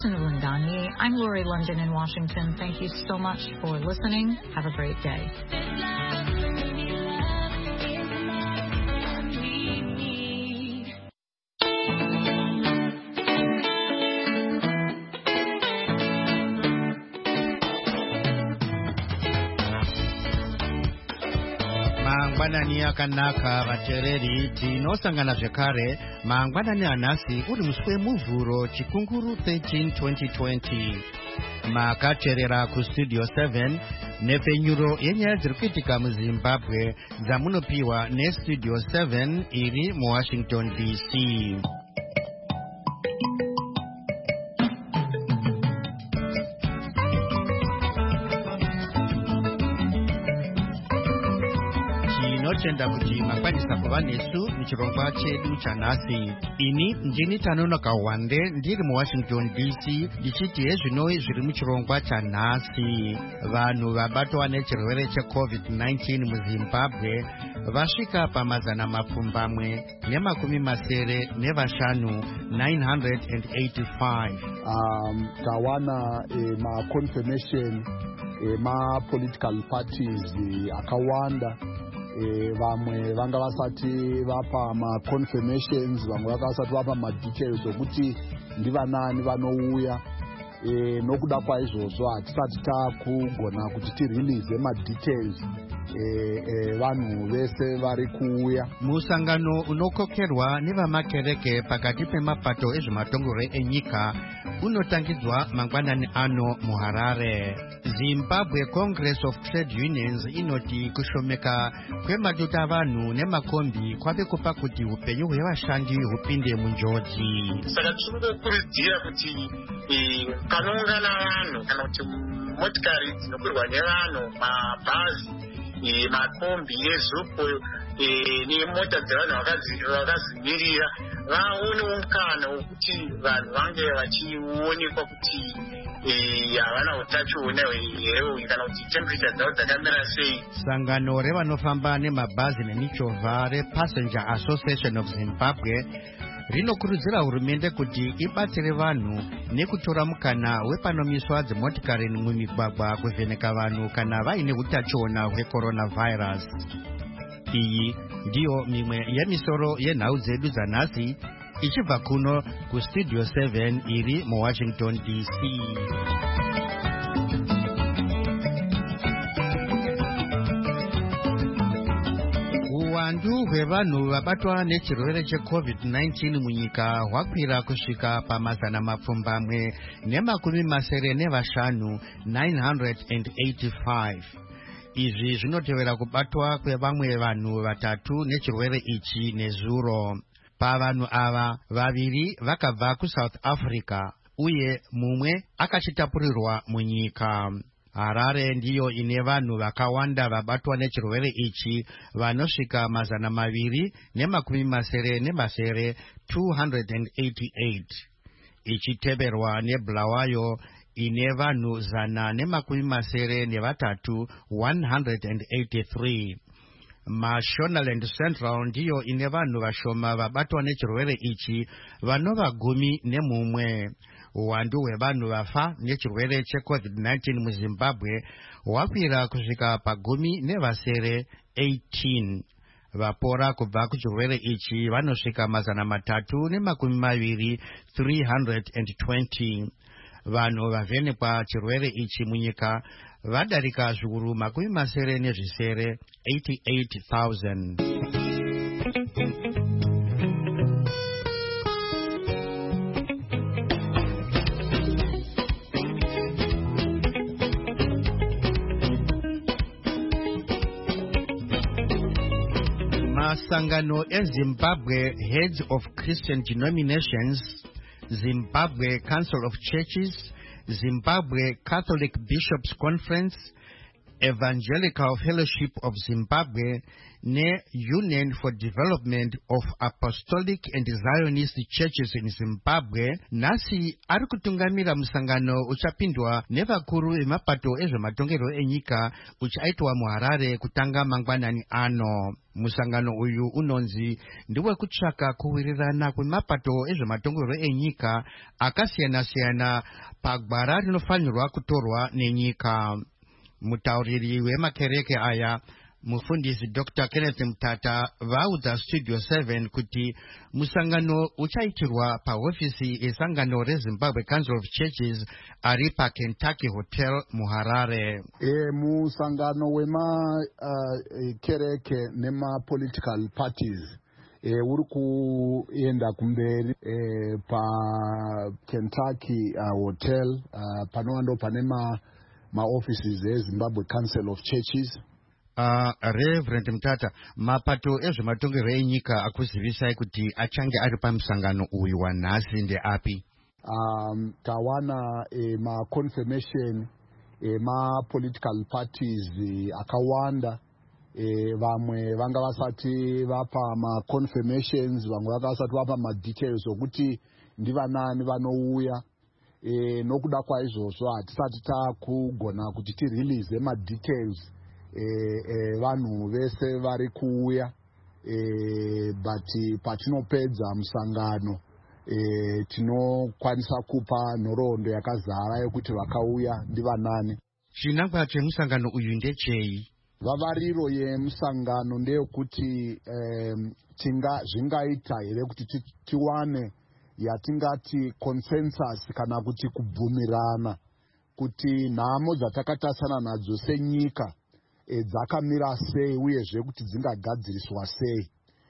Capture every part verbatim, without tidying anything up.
Lundani. I'm Lori London in Washington. Thank you so much for listening. Have a great day. Mangwanani akanaka vatereri tinosangana zvekare mangwanani anhasi uri musi wemuvhuro chikunguru thirteen twenty twenty makateerera kustudio seven nepfenyuro yenyaya dziri kuitika muzimbabwe dzamunopiwa nestudio seven iri muwashington D C. Tinotenda kuti makwanisa kuva nesu muchirongwa chedu chanhasi. Ini ndini Tanonoka Wande ndiri muwashington D C ndichiti hezvinoi zviri muchirongwa chanhasi. Vanhu vabatwa nechirwere checovid nineteen muzimbabwe vasvika pamazana mapfumbamwe nemakumi masere nevashanu nine hundred eighty-five. Um, tawana eh, ma-confirmation eh, ma-political parties eh, akawanda. E, vamwe vanga vasati vapa ma-confirmations, vamwe vanga vasati vapa ma-details okuti ndivanani vanouya. E, nokuda kwaizvozvo hatisati takugona kuti tirelease ma-details e, e, vanhu vese vari kuuya. Musangano unokokerwa nevamakereke pakati pemapato ezvematongore enyika unotangidzwa mangwanani ano muHarare. Zimbabwe Congress of Trade Unions inoti kushomeka kwematuta vanhu nemakombi kwave kupa kuti upenyu hwevashandi hupinde munjodzi. Saka tinokurudzira kuti panoungana vanhu kana kuti motikari dzinokwirwa nevanhu, mabhazi, makombi ezupo nemota dzevanhu vakazimirira vaone mukana wekuti vanhu vange vachionekwa kuti havana utachiona here kana kuti temperature dzavo dzakamira sei. Sangano revanofamba nemabhazi nemichovha rePassenger Association of Zimbabwe rinokurudzira hurumende kuti ibatsire vanhu nekutora mukana wepanomiswa dzimotikari mumigwagwa kuvheneka vanhu kana vaine utachiona hwecoronavirus. Iyi ndiyo mimwe yemisoro yenhau dzedu dzanhasi ichibva kuno kustudio seven iri muwashington D C. Uwandu hwevanhu vabatwa nechirwere checovid nineteen munyika hwakwira kusvika pamazana mapfumbamwe nemakumi masere nevashanu nine hundred eighty-five. Izvi zvinotevera kubatwa kwevamwe vanhu vatatu nechirwere ichi nezuro. Pavanhu ava vaviri vakabva kuSouth Africa uye mumwe akachitapurirwa munyika. Harare ndiyo ine vanhu vakawanda vabatwa nechirwere ichi vanosvika mazana maviri nemakumi masere nemasere two hundred eighty-eight. Ichiteverwa neBulawayo ine vanhu zana nemakumi masere nevatatu one hundred eighty-three. Mashonaland Central ndiyo ine vanhu vashoma vabatwa nechirwere ichi vanova gumi nemumwe. Uwandu hwevanhu vafa nechirwere checovid nineteen muzimbabwe hwakwira kusvika pagumi nevasere eighteen. Vapora kubva kuchirwere ichi vanosvika mazana matatu nemakumi maviri three hundred twenty. Vanhu vavhenekwa chirwere ichi munyika vadarika zviuru makumi masere nezvisere eighty-eight thousand. Masangano eZimbabwe Heads of Christian Denominations, Zimbabwe Council of Churches, Zimbabwe Catholic Bishops Conference, Evangelical Fellowship of Zimbabwe ne-Union for Development of Apostolic and Zionist Churches in Zimbabwe nasi ari kutungamira musangano uchapindwa nevakuru vemapato ezvematongero enyika uchaitwa muHarare kutanga mangwanani ano. Musangano uyu unonzi ndiwe kutsvaka kuwirirana kwemapato ezvematongero enyika akasiyana-siyana pagwara rinofanirwa kutorwa nenyika. Mutauriri wemakereke aya mufundisi Doctor Kenneth Mutata vaudza Studio seven kuti musangano uchaitirwa pahofisi esangano reZimbabwe Council of Churches ari paKentucky Hotel muHarare. E, musangano wema uh, kereke nema political parties e, uri kuenda kumberi e, pa Kentucky uh, Hotel uh, panowando panema ma offices eZimbabwe Council of Churches. Uh, Reverend Mutata, mapato ezvematongero enyika akuzivisai kuti achange ari pamusangano uyu wanhasi ndeapi? Um, tawana e, ma confirmation e, ma political parties e, akawanda e, vamwe vanga vasati vapa ma confirmations, vamwe vanga vasati vapa ma details okuti ndivanani vanouya. E, nokuda kwa izvozvo hatisati takugona kuti tirelease ma details e, e, vanhu vese vari kuuya e, but patinopedza musangano e, tinokwanisa kupa nhoroondo yakazara yekuti vakauya ndivanani. Chinangwa chemusangano uyu ndechei? Vavariro yemusangano ndeyekuti e, tinga zvingaita here kuti tiwane yatingati consensus kana kuti kubvumirana kuti nhamo dzatakatasana nadzo senyika e, dzakamira sei uyezve kuti dzingagadziriswa sei.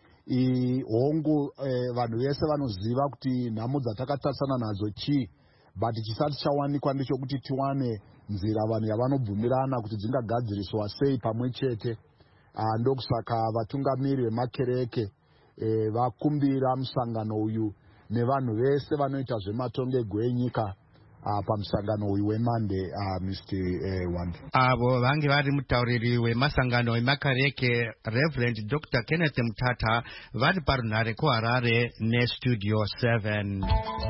I hongu e, vanhu vese vanoziva kuti nhamo dzatakatasana nadzo chii, but chisati chawanikwa ndechekuti tiwane nzira vanhu yavanobvumirana kuti dzingagadziriswa sei pamwe chete. Ndokusaka vatungamiri vemakereke e, vakumbira musangano uyu nevanhu vese vanoita zvematongego enyika uh, pamusangano uyu weMonday uh, Mister Uh, Wande. Avo vange vari mutauriri wemasangano emakereke Reverend Doctor Kenneth Mutata vari parunhare kuHarare neStudio seven.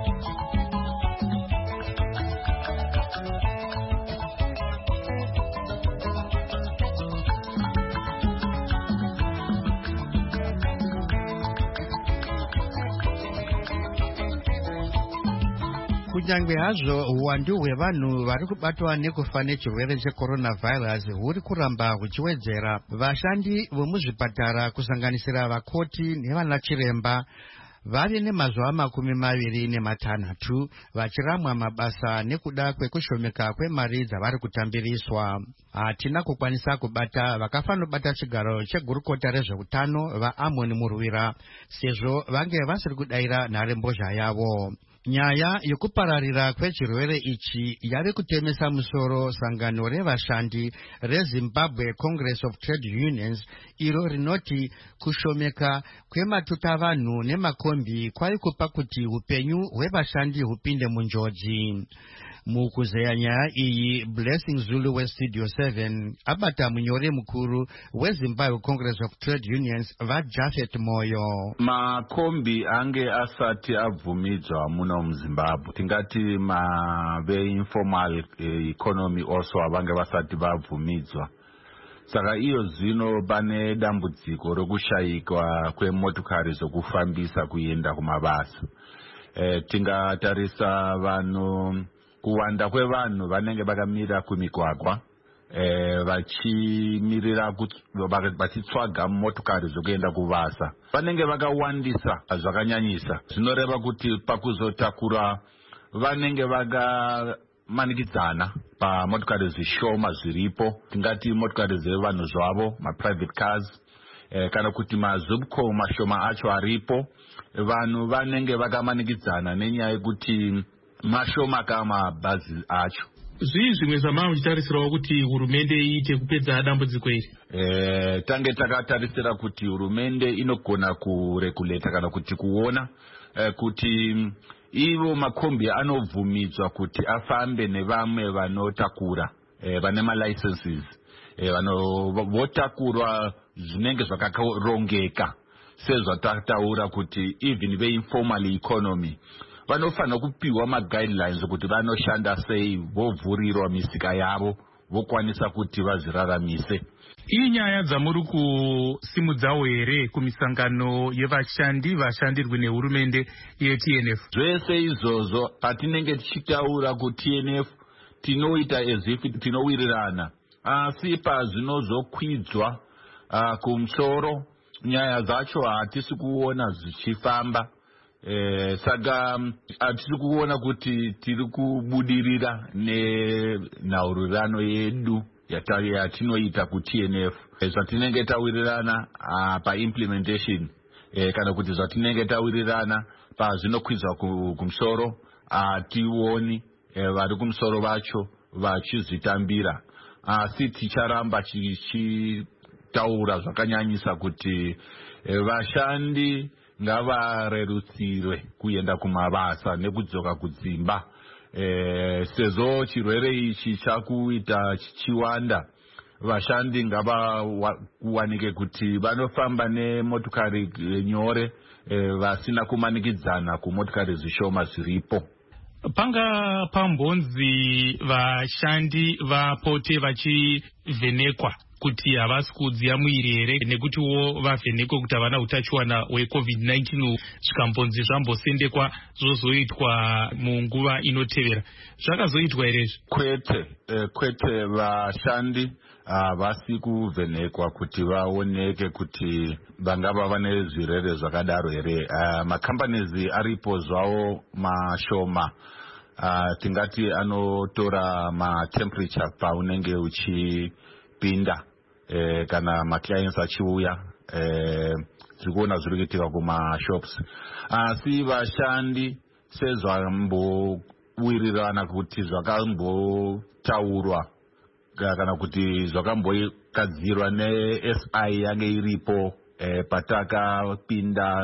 Kunyange hazvo uwandu hwevanhu vari kubatwa nekufa nechirwere checoronavirus huri kuramba huchiwedzera, vashandi vomuzvipatara kusanganisira vakoti nevanachiremba vave nemazuva makumi maviri nematanhatu vachiramwa mabasa nekuda kwekushomeka kwemari dzavari kutambiriswa. Hatina kukwanisa kubata vakafanobata chigaro chegurukota rezveutano vaAmon Murwira sezvo vange vasiri kudayira nharembozha yavo. Nyaya yokupararira kwechirwere ichi yave kutemesa musoro sangano revashandi reZimbabwe Congress of Trade Unions, iro rinoti kushomeka kwematuta-vanhu nemakombi kwari kupa kuti upenyu hwevashandi hupinde munjodzi. Mukuzeya nyaya iyi, Blessing Zulu weStudio seven abata munyori mukuru weZimbabwe Congress of Trade Unions vaJafet Moyo. Makombi ange asati abvumidzwa muno muZimbabwe, tingati mave informal economy also avange vasati vabvumidzwa. Saka iyo zvino pane dambudziko rokushayikwa kwemotokari zokufambisa kuenda kumabasa. E, tingatarisa vanhu kuwanda kwevanhu vanenge vakamira kumigwagwa e, vachimirira vachitsvaga motokari zokuenda kuvasa vanenge vakawandisa zvakanyanyisa. Zvinoreva kuti pakuzotakura vanenge vakamanikidzana pamotokari zvishoma zviripo, tingati motokari dzevanhu zvavo, maprivate cars e, kana kuti mazubco mashoma acho aripo, vanhu vanenge vakamanikidzana nenyaya yekuti mashoma kama bhazi acho. Zvii zvimwe zvamava muchitarisirawo kuti hurumende iite kupedza dambudziko iri? Eh, tange takatarisira kuti hurumende inogona kureguleta kana kuti kuona eh, kuti ivo makombi anobvumidzwa kuti afambe nevamwe vanotakura eh, vane malicenses vanhu votakurwa zvinenge zvakarongeka sezvatataura kuti even veinformal economy vanofanira kupiwa maguidelines kuti vanoshanda sei, vovhurirwa misika yavo, vokwanisa kuti vazviraramise. Iyi nyaya dzamuri kusimudzawo here kumisangano yevashandi vashandirwi nehurumende ye-T N F? Zvese izvozvo patinenge tichitaura ku-T N F tinoita as if tinowirirana, asi pazvinozokwidzwa uh, kumusoro nyaya dzacho hatisi kuona zvichifamba. Eh, saka hatisi kuona kuti tiri kubudirira nenhaurirano yedu yatinoita ku-T N F. Zvatinenge tawirirana uh, pa-implementation eh, kana kuti zvatinenge tawirirana pazvinokwidzwa kumusoro hationi eh, vari kumusoro vacho vachizvitambira, asi ticharamba tichitaura zvakanyanyisa kuti eh, vashandi ngavarerutsirwe kuenda kumabasa nekudzoka kudzimba. Eh, sezvo chirwere ichi chakuita chichiwanda, vashandi ngavawanike kuti vanofamba nemotokari nyore eh, vasina kumanikidzana kumotokari zvishoma zviripo. Panga pambonzi vashandi vapote vachivhenekwa kuti havasi kudziya muiri here, nekutiwo vavhenekwe kuti havana utachiwana hwecovid nineteen zvikambonzi zvambosendekwa zvozoitwa munguva inotevera. Zvakazoitwa here? Kwete, eh, kwete vashandi havasi kuvhenekwa kuti vaoneke kuti vangava vane zvirwere zvakadaro here. Uh, makampanisi aripo zvawo mashoma, uh, tingati anotora matemperature paunenge uchipinda eh, kana maclients achiuya eh, tiri kuona zviri kuitika kumashops, asi vashandi sezvambowirirana kuti zvakambotaurwa kana kuti zvakambogadzirwa ne-S I yange iripo eh, patakapinda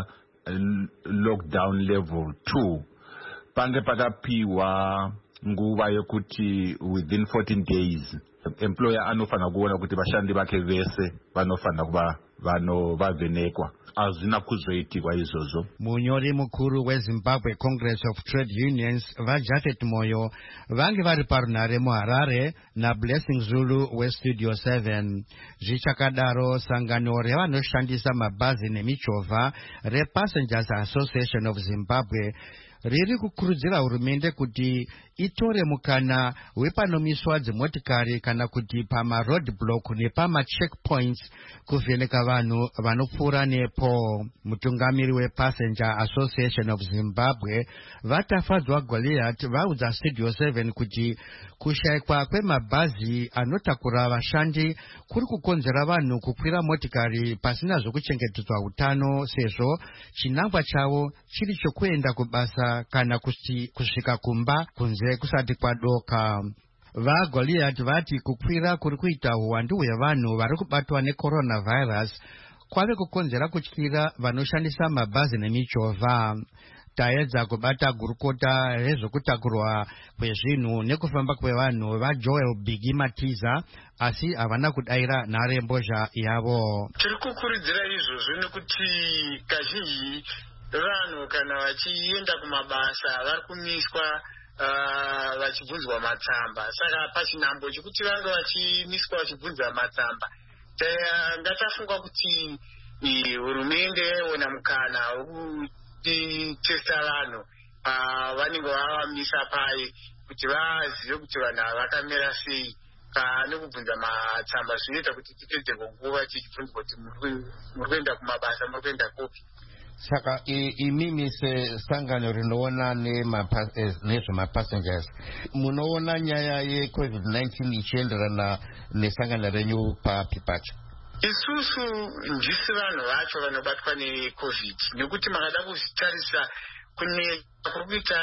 lockdown level two, pange pakapiwa nguva yekuti within fourteen days employer anofanira kuona kuti vashandi vake vese vanofanira kuva vanovhenekwa. Hazvina kuzoitirwa izvozvo. Munyori mukuru weZimbabwe Congress of Trade Unions vaJafet Moyo vange vari parunhare muHarare naBlessing Zulu weStudio seven. Zvichakadaro sangano revanoshandisa mabhazi nemichovha rePassengers Association of Zimbabwe riri kukurudzira hurumende kuti itore mukana wepanomiswa dzimotikari kana kuti pamaroadblock nepamacheckpoints kuvheneka vanhu vanopfuura nepo. Mutungamiri wePassenger Association of Zimbabwe Vatafadzwa Goliath vaudza Studio seven kuti kushayikwa kwemabhazi anotakura vashandi kuri kukonzera vanhu kukwira motikari pasina zvokuchengetedzwa utano, sezvo chinangwa chavo chiri chokuenda kubasa kana kusvika kumba kunze kusati kwadoka. VaGoliath vati kukwira kuri kuita uwandu hwevanhu vari kubatwa necoronavirus kwave kukonzera kutyira vanoshandisa mabhazi nemichovha. Taedza kubata gurukota rezvokutakurwa kwezvinhu nekufamba kwevanhu vaJoel Bigi Matiza, asi havana kudaira nhare mbozha yavo. Tiri kukurudzira izvozvo nekuti kazhinji vanhu kana vachienda kumabasa vari kumiswa uh, vachibvunzwa matsamba. Saka pachinhambo chekuti vange vachimiswa vachibvunzwa matsamba, ngatafunga kuti hurumende ona mukana wekutesta vanhu vanenge vavamisa pai kuti vazive kuti vanhu ava vakamira sei nekubvunza matsamba. Zvinoita kuti tipedze nguva tichibvunzwa kuti muri kuenda kumabasa, muri kuenda kopi. Saka imimi sesangano rinoona nezvemapassengers munoona nyaya yecovid nineteen ichienderana nesangano renyu papi pacho? Isusu ndisi vanhu vacho vanobatwa necovid, nekuti makada kuzvitarisa kune kuri kuita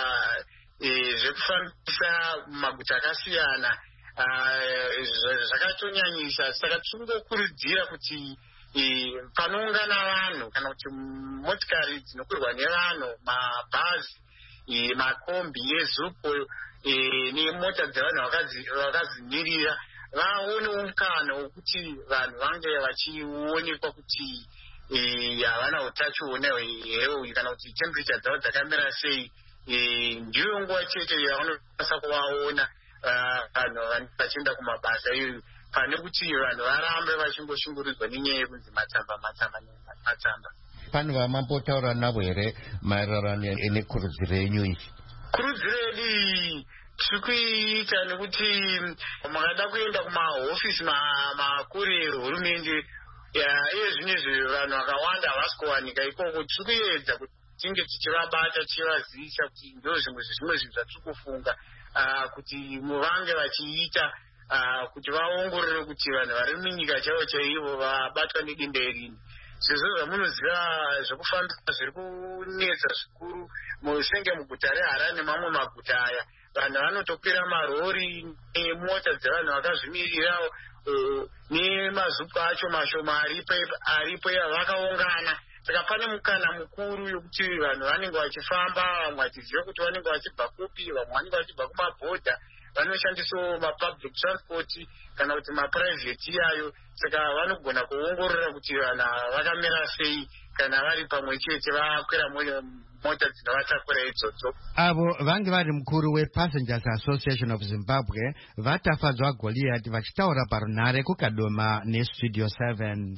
zvekufambisa maguta akasiyana zvakatonyanyisa. Saka tingokurudzira kuti panoungana vanhu kana kuti motikari dzinokwirwa nevanhu, mabhazi, makombi ezupo nemota dzevanhu vakadzimirira vaonewo mukana wekuti vanhu vange vachionekwa kuti havana utachiona here kana kuti temperature dzavo dzakamira sei. Ndiyo nguva chete yavanokwanisa kuvaona vanhu vachienda kumabasa iyoyo, pane kuti vanhu varambe vachingoshungurudzwa nenyaya yekunzi matsamba matsamba matsamba. Pano vamambotaura navo here maererano nekurudziro yenyu iyi? Kurudziro yedu tiri kuiita nekuti mukada kuenda kumahofisi makuru ehurumende iye zvinezvi vanhu vakawanda havasi kuwanika ikoko. Tiri kuedza kuti tinge tichivabata tichivazivisa kuti ndo zvimwe zvimwe zvinhu zvatiri kufunga kuti muvange vachiita kuti vaongorore kuti vanhu vari munyika chaivo chaivo vabatwa nedenda irini. Sezvo zvamunoziva zvekufambisa zviri kunetsa zvikuru senge muguta reHarare nemamwe maguta aya, vanhu vanotokwira marori nemota dzevanhu vakazvimirirawo nemazupu acho mashoma aripo vakaungana. Saka pane mukana mukuru yokuti vanhu vanenge vachifamba, vamwe vachiziva kuti vanenge vachibva kupi, vamwe vanenge vachibva kumabhodha, vanoshandisawo mapublic transport kana kuti maprivate iyayo. Saka vanogona kuongorora kuti vanhu vakamira sei kana vari pamwe chete vakwira mota dzinovatakura idzodzo. Avo vange vari mukuru wePassengers Association of Zimbabwe vatafadzwa Goliath vachitaura parunhare kuKadoma neStudio seven.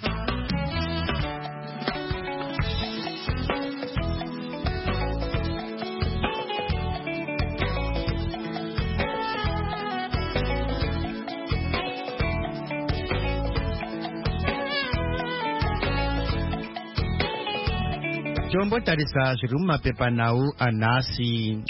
Tombotarisa zviri mumapepanhau anhasi.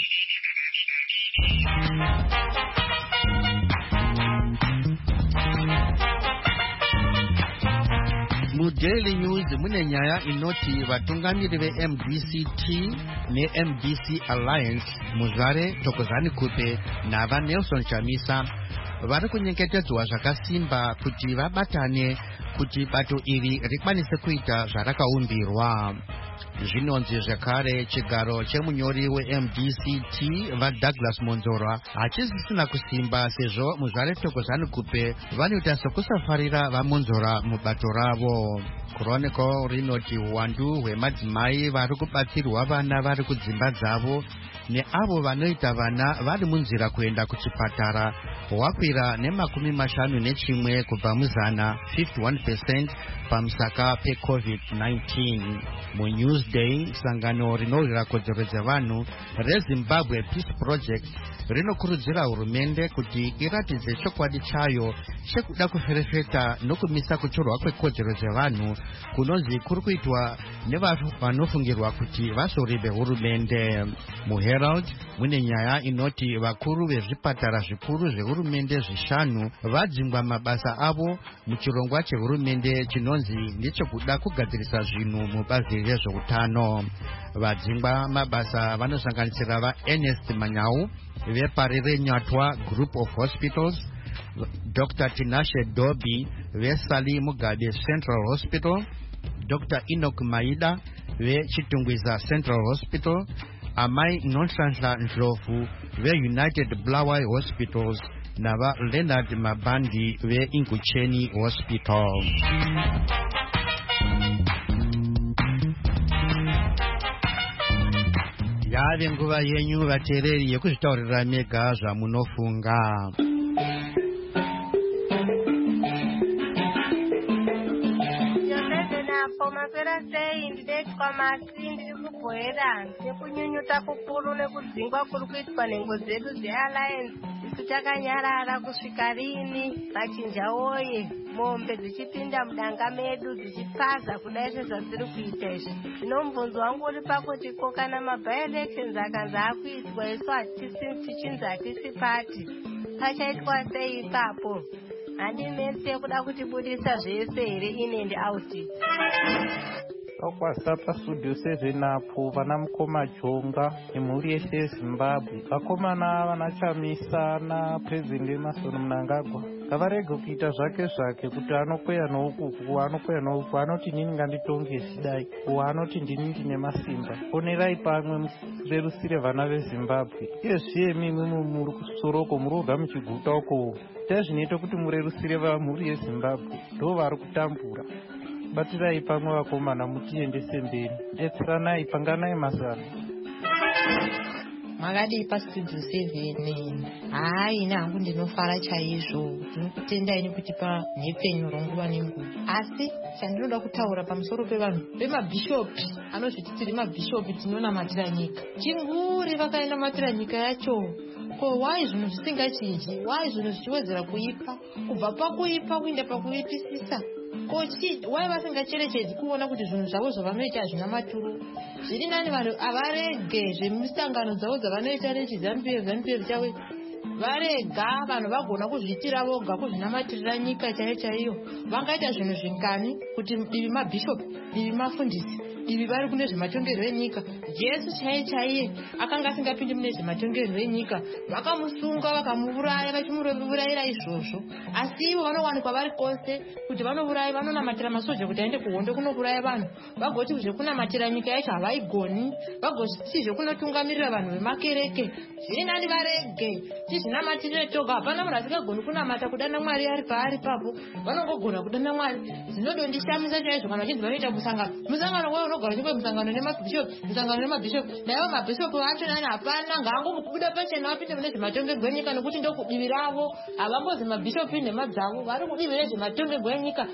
MuDaily News mune nyaya inoti vatungamiri veM D C T neM D C Alliance Muzvare Thokozani Kupe navaNelson Chamisa vari kunyengetedzwa zvakasimba kuti vabatane kuti bato iri rikwanise kuita zvarakaumbirwa. Zvinonzi zvakare chigaro chemunyori weM D C T vaDouglas Monzorwa hachisisina kusimba sezvo Muzvare Thokozani Kupe vanoita sokusafarira vaMonzorwa mubato ravo. Chronicle rinoti uwandu hwemadzimai vari kubatsirwa vana vari kudzimba dzavo neavo vanoita vana vari munzira kuenda kuchipatara hwakwira nemakumi mashanu nechimwe kubva muzana fifty-one percent pamusaka peCovid nineteen. MuNewsday sangano rinorwira kodzero dzevanhu reZimbabwe Peace Project rinokurudzira hurumende kuti iratidze chokwadi chayo chekuda kuferefeta nokumisa kutorwa kwekodzero dzevanhu kunonzi kuri kuitwa nevanhu vanofungirwa kuti vasori vehurumende. MuHerald mune nyaya inoti vakuru vezvipatara zvikuru zvehurumende zvishanu vadzingwa mabasa avo muchirongwa chehurumende chinonzi ndechekuda kugadzirisa zvinhu mubazi rezveutano. Vadzingwa mabasa vanosanganisira vaErnest Manyau veParire Nyatwa Group of Hospitals, Doctor Tinashe Dobi veSali Mugabe Central Hospital, Doctor Enoch Maida veChitungwiza Central Hospital, Amai Nonhlanhla Ndlovu veUnited Bulawayo Hospitals nava Leonard Mabandi veIngucheni Hospital. Yave nguva yenyu vateereri yekuzvitaurira mega zvamunofunga. Maswera sei ndidetwa masi ndiri kubhoera nekunyunyuta kukuru nekudzingwa kuri kuitwa nhengo dzedu dzealliance tichakanyarara kusvika rini. Machinja woye, mombe dzichipinda mudanga medu dzichipaza kudai sezvadziri kuita izvi. Zvino mubvunzo wangu uri pakuti ko kana maby-elections akanzi akuitwa isu tichinzi hatisi pati pachaitwa sei ipapo? Handimetse yekuda kutibudisa zvese here in and out. Vakwasa paStudio seven apo vana Mukoma Jonga nemhuri yeshe yeZimbabwe, vakomana vana Chamisa naPresident Emmerson Mnangagwa ngavarege kuita zvake zvake kuti anokweya nouku anokweya nouku anoti nini nganditonge zvidai anoti ndini ndine masimba. Onerai pamwe murerusire vana veZimbabwe. Iye zviye mimwe muri kusoroko muroga muchiguta uko tazvinoita kuti murerusire vamhuri yeZimbabwe ndo vari kutambura. Batirai pamwe vakomana mutiendese mberi. Detseranai panganai mazano. Makadi pastudio seven. Hai nangu ndinofara chaizvo. Ndinokutendai nekuti pa nhepenyu ronguva nenguva. Asi chandinoda kutaura pamusoro pevanhu vemabhishopi anozvititiri mabhishopi tinonamatira nyika. Chinguri vakainamatira nyika yacho. Ko why zvinhu zvisingachinji? Why zvinhu zvichiwedzera kuipa? Kubva pakuipa kuenda pakuipisisa. Ko chi why vasingacherechedzi kuona kuti zvinhu zvavo zvavanoita hazvina maturo? Zviri nani vanhu avarege zvemisangano dzavo dzavanoita nechizambiya zambiya chawe varega vanhu vagona kuzviitira voga kuzvinamatirira nyika chaiyo chaiyo. Vangaita zvinhu zvingani kuti divi mabhishopi divi mafundisi divi vari kune zvematongerwo enyika. Jesu chaiye chaiye akanga asingapindi mune zvematongerwo enyika. Vakamusunga vakamuuraya vachimuurayira izvozvo. Asi ivo vanowanikwa vari kwose kuti vanouraya vanonamatira masoja kuti aende kuhondo kunouraya vanhu. Vagoti zvekunamatira nyika yacho havaigoni. Vagoti zvekunotungamirira vanhu vemakereke. Zviri nani varege tizvinamatirire toga. Hapana munhu asingagoni kunamata kudana Mwari ari paari papo. Vanongogona kudana Mwari. Zvinodondishamisa chaizvo kana vachinzi vanoita musangano. Musangano wewe unogara chipo musangano nemabhishopi. Musangano nemabhishopi. Naivo mabhishopi vacho nani hapana ngaangokubuda pachena vapinde mune zvematongerwo enyika nekuti ndokudivi ravo. Havambozi mabhishopi nemadzavo vari kudivi rezvematongerwo enyika.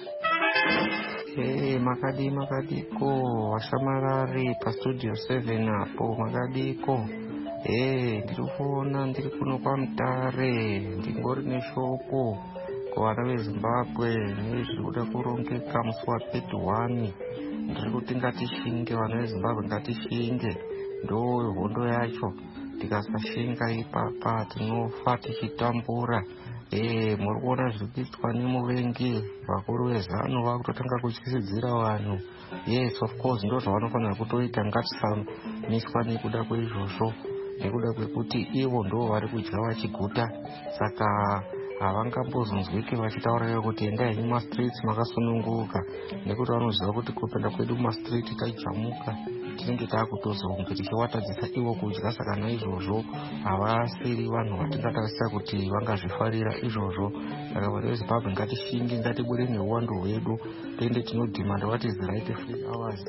Hey, makadi makadiko washamarari pastudio seven apo makadiko. Eh, ndiri kuona ndiri kuno paMutare ndingori neshoko kuvana veZimbabwe nezviri kuda kurongeka musi wathirty one. Ndiri kuti ngatishinge vana veZimbabwe ngatishinge ndo hondo yacho. Tikasashinga ipapa tinofa tichitambura. Eh, muri kuona zviri kuitwa nemuvengi vakuru vezano vakutotanga kutyisidzira vanhu. Yes, of course ndo zvavanofanira kutoita. Ngatisamiswa nekuda kweizvozvo nekuda kwekuti ivo ndo vari kudya vachiguta. Saka havangambozonzwiki vachitaura kuti endai mumastreets makasununguka nekuti vanoziva kuti kupenda kwedu mumastreet taijamuka tinenge taakutozonge tichiwatadzisa ivo kudya. Saka naizvozvo havasiri vanhu vatingatarisira kuti vangazvifarira izvozvo. Saka vanhu veZimbabwe ngatishinge ngatibude neuwandu hwedu tiende tinodhimanda what is the right free hours.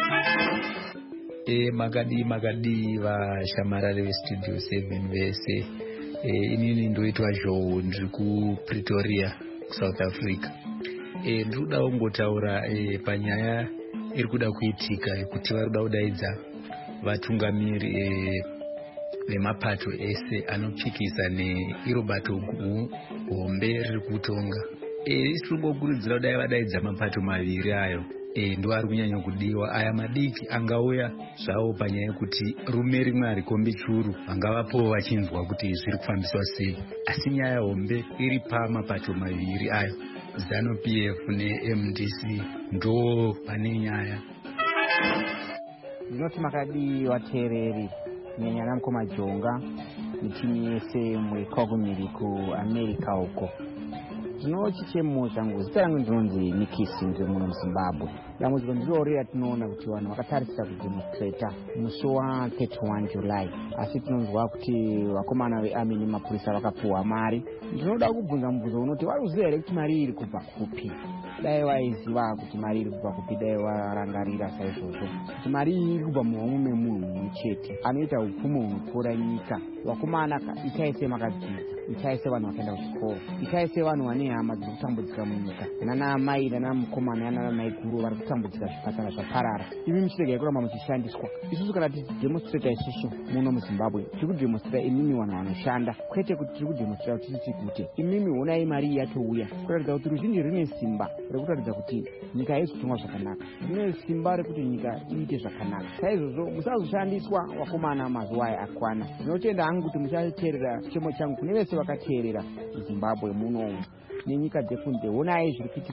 E makadi makadi vashamarari vestudio seven vese. E, inini ndoitwa zhou ndiri kuPretoria South Africa. E, ndiri kuda kungotaura e, panyaya iri kuda kuitika kuti vari kuda kudaidza vatungamiri e, vemapato ese anopikisa neiro bato hombe riri kutonga. E, isi tiri kungokurudzira kudai vadaidza mapato maviri ayo. E, ndo ari kunyanya kudiwa. Aya madiki angauya zvavo panyaya yekuti rume rimwe harikombi churu vangavapowo vachinzwa kuti zviri kufambiswa sei. Asi nyaya hombe iri pamapato maviri ayo, Zanu P F neM D C ndo pane nyaya. Ndinoti makadi vateereri kunyanya namukoma Jonga nechini yese muri kwagumiri kuAmerica uko. Ndinochichemo changu zita rangu ndinonzi Nikisi ndiri muno muZimbabwe. Dambudziko ndiriorera tinoona kuti vanhu vakatarisira kudemonstrata musi wathirty one July. Asi tinonzwa kuti vakomana veArmy nemapurisa vakapuwa mari. Ndinoda kubvunza mubvunzo unoti vari kuziva here kuti mari iri kubva kupi? Dai vaiziva kuti mari iri kubva kupi dai varangarira saizvozvo kuti mari iri kubva muhomwe memunhu mumwe chete anoita upfumi hunopfuura nyika. Vakomana itai semakadzidza, itai sevanhu vakaenda kuchikoro, itai sevanhu vane hama dziri kutambudzika munyika. Nanaamai nanamukomana nanamai guru vari kutambudzika zvipatara zvaparara. Imi muchirega kuramba muchishandiswa. Isusu kana tichidemonstrata isusu muno muZimbabwe tiri kudemonstrata imimi vanhu vanoshanda, kwete kuti tiri kudemonstrata kuti titi kuti imimi honai mari yatouya kuratidza kuti ruzhinji rine simba rekutaridza kuti nyika haizotongwa zvakanaka, rine simba rekuti nyika iite zvakanaka. Saizvozvo musazoshandiswa vakomana mazuva aya akwana. Ndinotenda hangu kuti muchateerera chemo changu kune vese vakateerera muZimbabwe muno nenyika dzekunze. Honai zviri kuitika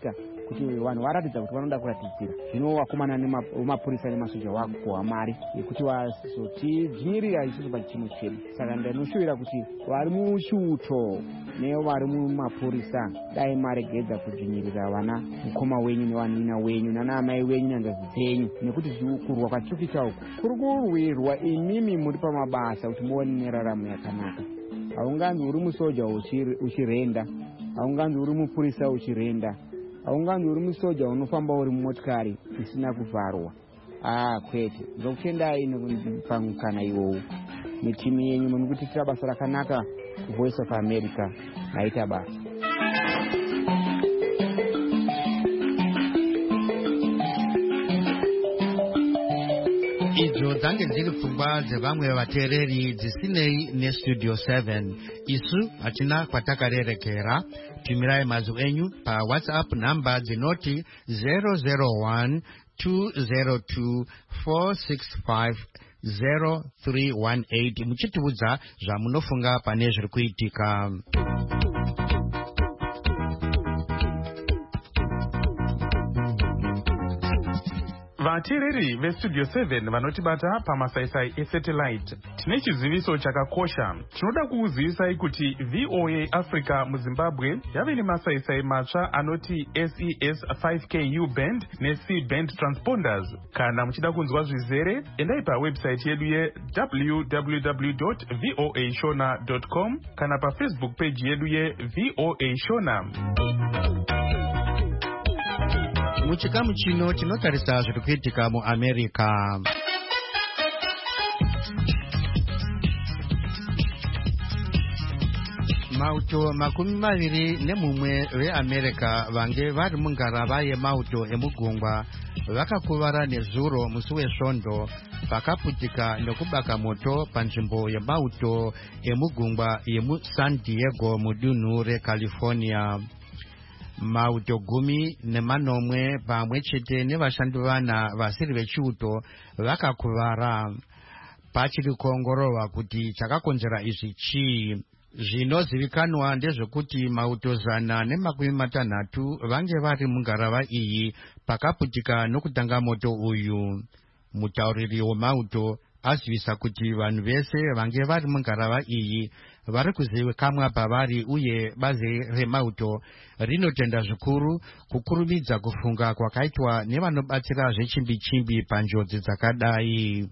kuti vanhu varatidza kuti vanoda kuratidzira. Zvino vakomana vemapurisa nemasoja vakukohwa mari yekuti vazotidzvinyirira isusu pachimo chedu. Saka ndinoshuvira kuti vari mushuto nevari mumapurisa dai maregedza kudzvinyirira vana mukoma wenyu nevanina wenyu nanaamai wenyu nanzazi dzenyu, nekuti kurwa kwatirikicha uku kuri kurwirwa imimi muri pamabasa kuti muone neraramo yakanaka. Haunganzi uri musoja uchirenda, haunganzi uri mupurisa uchirenda, haunganzi uri musoja unofamba uri mumotikari isina kuvharwa. Ah, kwete. Ndokutendai pamukana iwowu netimu yenyu munokutiitira basa rakanaka kuVoice of America. Naita basa. Idzo dzange dziri pfungwa dzevamwe vateereri dzisinei nestudio seven. Isu hatina kwatakarerekera. Tumirai mazwi enyu pa WhatsApp namba dzinoti zero zero one two zero two four six five zero three one eight muchitiudza zvamunofunga pane zviri kuitika. vateereri vestudio seven vanotibata pamasaisai esatellite, tine chiziviso chakakosha. Tinoda kukuzivisai kuti V O A Africa muZimbabwe yave nemasaisai matsva anoti S E S five K U band ne-C band transponders. Kana muchida kunzwa zvizere, endai pawebsite yedu ye w w w dot voa shona dot com kana pafacebook page yedu ye V O A Shona. Muchikamu chino tinotarisa zviri kuitika muAmerica. Mauto makumi maviri nemumwe veAmerica vange vari mungarava yemauto emugungwa vakakuvara nezuro musi wesvondo vakaputika nekubaka moto panzvimbo yemauto emugungwa yemuSan Diego mudunhu reCalifornia. Mauto gumi nemanomwe pamwe chete nevashandi vana vasiri vechiuto vakakuvara. Pachiri kuongororwa kuti chakakonzera izvi chii. Zvinozivikanwa ndezvekuti mauto zana nemakumi matanhatu vange vari mungarava iyi pakaputika nokutanga moto uyu. Mutauriri wemauto azivisa kuti vanhu vese vange vari mungarava iyi vari kuzivikanwa pavari uye bazi remauto rinotenda zvikuru kukurumidza kufunga kwakaitwa nevanobatsira zvechimbi-chimbi panjodzi dzakadai.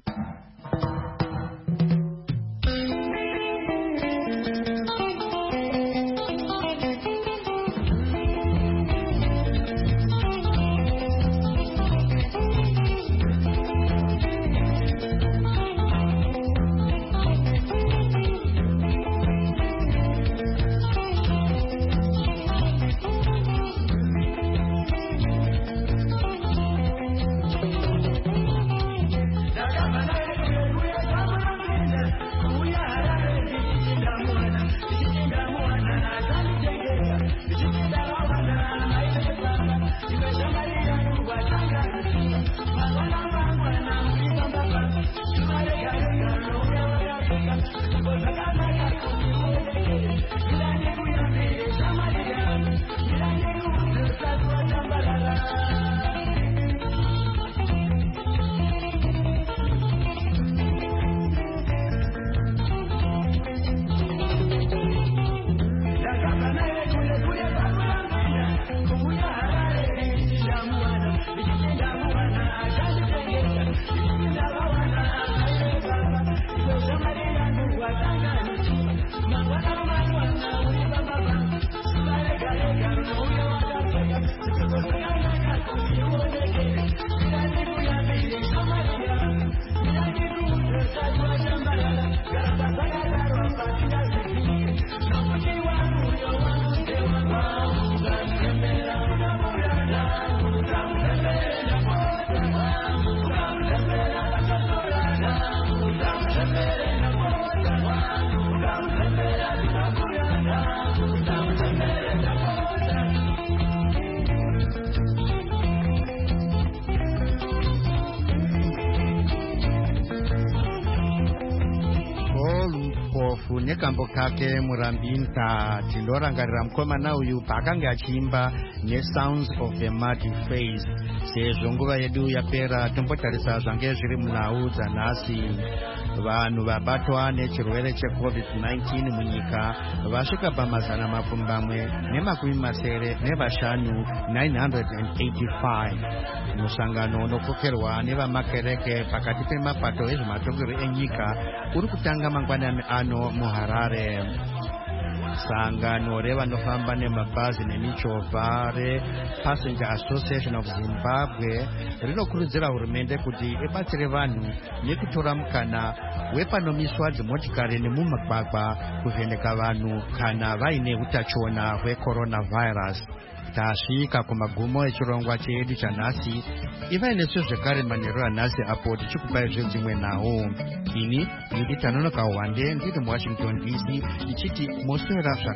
nekambo kake murambinta tindorangarira mukomana uyu paakanga achiimba nesounds of the muddy face. Sezvo nguva yedu yapera tombotarisa zvange zviri munhau dzanhasi. Vanhu vabatwa nechirwere checovid nineteen munyika vasvika pamazana mapfumbamwe nemakumi masere nevashanu nine hundred eighty-five. Musangano unokokerwa nevamakereke pakati pemapato ezvematongerwo enyika uri kutanga mangwanani ano muHarare. Sangano revanofamba nemabhazi nemichovha rePassenger Association of Zimbabwe rinokurudzira hurumende kuti ibatsire vanhu nekutora mukana wepanomiswa dzimotikari nemumagwagwa kuvheneka vanhu kana vaine utachiona hwecoronavirus. Tasvika kumagumo echirongwa chedu chanhasi. Ivai nesu zvekare manheru anhasi apo tichikupai zvedzimwe nhau. Ini ndiri Tanonoka Wande ndiri muWashington D C ndichiti moswera